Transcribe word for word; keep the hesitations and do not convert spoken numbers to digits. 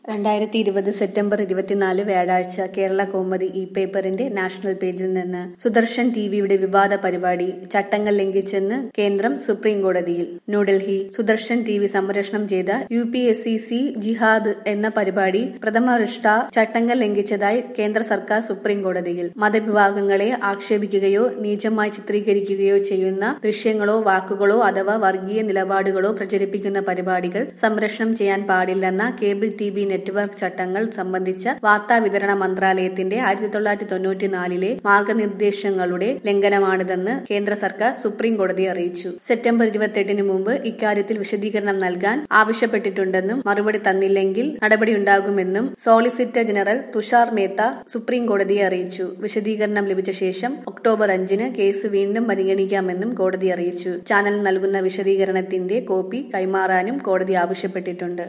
രണ്ടായിരത്തി ഇരുപത് സെപ്റ്റംബർ ഇരുപത്തിനാല് വ്യാഴാഴ്ച കേരള കൗമുദി ഇ പേപ്പറിന്റെ നാഷണൽ പേജിൽ നിന്ന് സുദർശൻ ടിവിയുടെ വിവാദ പരിപാടി ചട്ടങ്ങൾ ലംഘിച്ചെന്ന് കേന്ദ്രം സുപ്രീം കോടതിയിൽ. ന്യൂഡൽഹി സുദർശൻ ടിവി സംപ്രേഷണം ചെയ്ത U P S C C ജിഹാദ് എന്ന പരിപാടി പ്രഥമ ദൃഷ്ട ചട്ടങ്ങൾ ലംഘിച്ചതായി കേന്ദ്ര സർക്കാർ സുപ്രീം കോടതിയിൽ. മതവിഭാഗങ്ങളെ ആക്ഷേപിക്കുകയോ നീചമായി ചിത്രീകരിക്കുകയോ ചെയ്യുന്ന ദൃശ്യങ്ങളോ വാക്കുകളോ അഥവാ വർഗീയ നിലപാടുകളോ പ്രചരിപ്പിക്കുന്ന പരിപാടികൾ സംപ്രേഷണം ചെയ്യാൻ പാടില്ലെന്ന കേബിൾ ടി വി നെറ്റ്വർക്ക് ചട്ടങ്ങൾ സംബന്ധിച്ച വാർത്താ വിതരണ മന്ത്രാലയത്തിന്റെ ആയിരത്തി തൊള്ളായിരത്തി തൊണ്ണൂറ്റിനാലിലെ മാർഗനിർദ്ദേശങ്ങളുടെ ലംഘനമാണിതെന്ന് കേന്ദ്ര സർക്കാർ സുപ്രീം കോടതിയെ അറിയിച്ചു. സെപ്റ്റംബർ ഇരുപത്തെട്ടിന് മുമ്പ് ഇക്കാര്യത്തിൽ വിശദീകരണം നൽകാൻ ആവശ്യപ്പെട്ടിട്ടുണ്ടെന്നും മറുപടി തന്നില്ലെങ്കിൽ നടപടിയുണ്ടാകുമെന്നും solicitor general Tushar Mehta supreme കോടതിയെ അറിയിച്ചു. വിശദീകരണം ലഭിച്ച ശേഷം ഒക്ടോബർ അഞ്ചിന് കേസ് വീണ്ടും പരിഗണിക്കാമെന്നും കോടതി അറിയിച്ചു. ചാനൽ നൽകുന്ന വിശദീകരണത്തിന്റെ കോപ്പി കൈമാറാനും കോടതി ആവശ്യപ്പെട്ടിട്ടുണ്ട്.